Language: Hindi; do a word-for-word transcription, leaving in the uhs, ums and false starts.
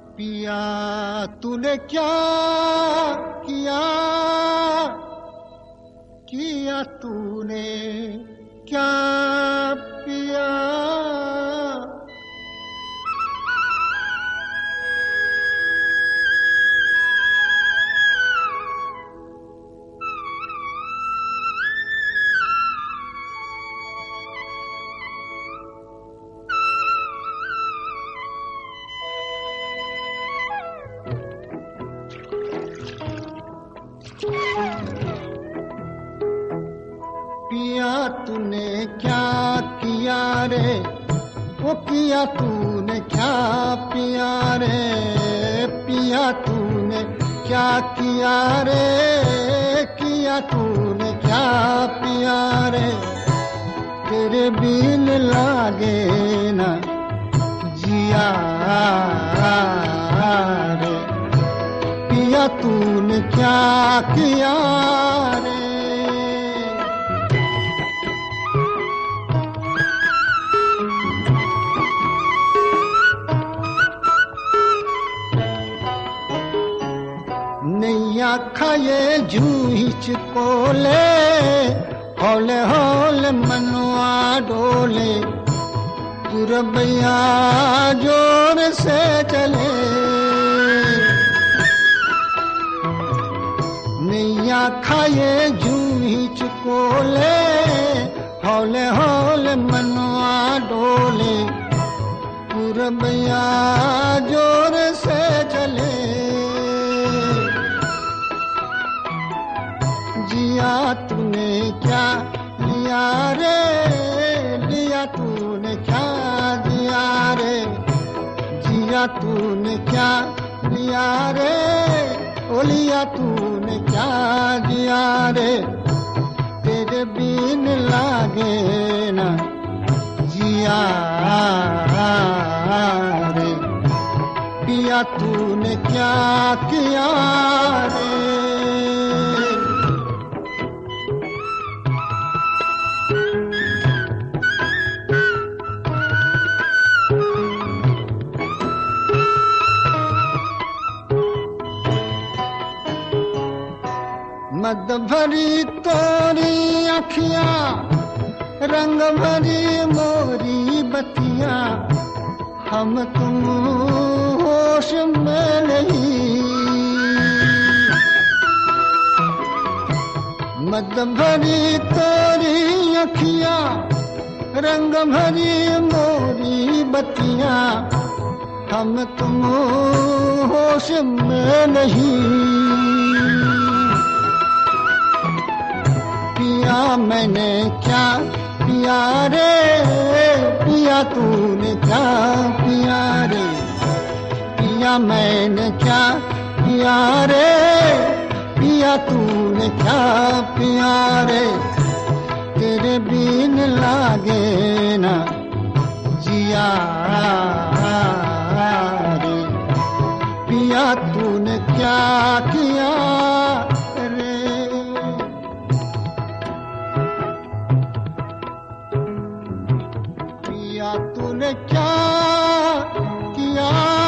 पिया तूने क्या किया, किया तूने क्या पिया। पिया तूने क्या किया रे, वो किया तूने क्या पिया रे। पिया तूने क्या किया रे, किया तूने क्या पिया रे। तेरे बिन लागे ना जिया रे। पिया तूने क्या किया रे। नैया खाए जूहिच कोले, हौले हौले मनवा डोले। तुरबैया जोर से चले, नैया खाए जूहिच कोले। हौले हौले मनवा डोले, तुरबैया जोर से चले। जिया तूने क्या लिया रे, लिया तूने क्या जिया रे। जिया तूने क्या लिया रे, ओ लिया तूने क्या जिया रे। तेरे बिन लागे ना जिया रे। पिया तूने क्या किया रे। मद भरी तोरी अखियां, रंग भरी मोरी बतियां। हम तुम होश में नहीं, मद भरी तोरी अखियां, रंग भरी मोरी बतियां। हम तुम होश में नहीं। पिया मैंने क्या पिया रे, पिया तूने क्या पिया रे। पिया मैंने क्या पिया रे, पिया तूने क्या पिया रे। तेरे बिन लागे ना जिया रे। पिया तूने क्या किया रे। पिया तूने क्या किया